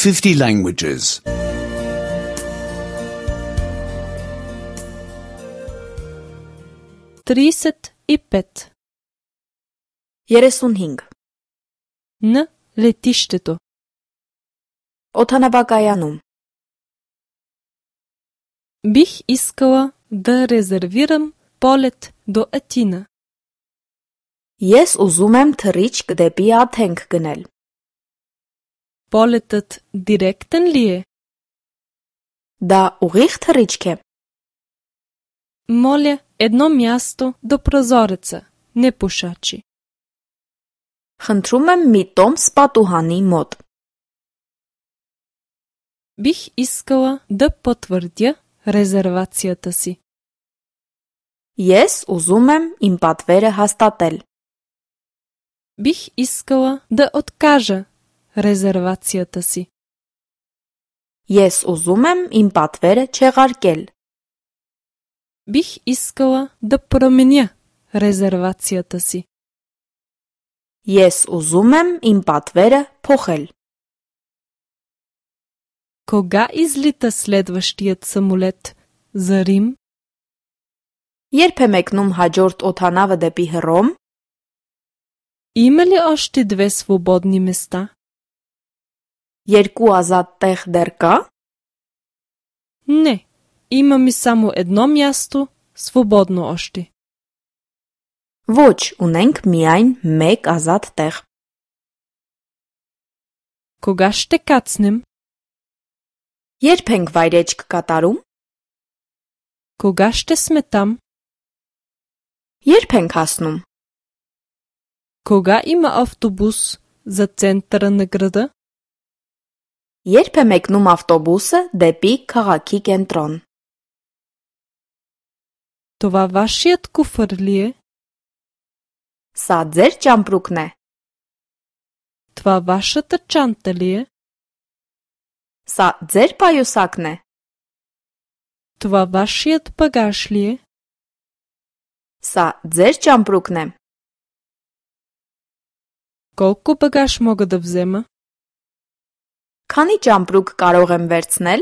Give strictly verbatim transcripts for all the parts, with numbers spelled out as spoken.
fifty languages. тридесет и пет. երեսուն հինգ. На летището. Օդանավակայանում. Бих искала да резервирам полет до Атина. Ես ուզում եմ թռիչք դեպի Աթենք գնել. Полетът директен ли е? Դա ուղիղ թռիչք է. Моля, едно място до прозореца, не пушачи. Խնդրում եմ մի տոմս պատուհանի մոտ. Бих искала да потвърдя резервацията си. Ես ուզում եմ իմ պատվերը հաստատել. Бих искала да откажа резервацията си. Ես ուզում եմ իմ պատվերը չեղարկել. Бих искала да променя резервацията си. Ես ուզում եմ իմ պատվերը փոխել. Кога излита следващият самолет за Рим? Երբ է մեկնում հաջորդ օդանավը դեպի Հռոմ? Има ли още две свободни места? Երկու ազատ տեղ դեռ կա? Не, имаме само едно място свободно още. Ոչ, ունենք միայն մեկ ազատ տեղ. Кога ще кацнем? Երբ ենք վայրեջք կատարում? Кога ще сме там? Երբ ենք հասնում? Кога има автобус за центъра на града? Երբ է մեկնում ավտոբուսը դեպի քաղաքի կենտրոն? Това вашият куфър ли е? Սա ձեր ճամպրուկն է? Това вашата чанта ли е? Սա ձեր պայուսակն է? Това вашият багаж ли е? Սա ձեր ճամպրուկն է? Колко багаж мога да взема? Քանի ճամպրուկ կարող եմ վերցնել?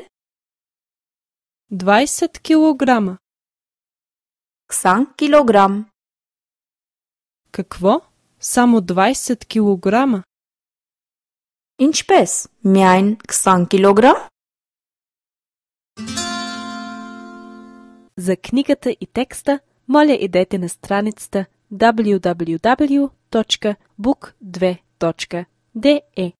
двайсет килограма. քսան կիլոգրամ. Какво? Само двайсет килограма? Ինչպես? Միայն քսան կիլոգրամ? За книгата и текста, моля идете на страницата дабъл ю дабъл ю дабъл ю точка бук две точка де е.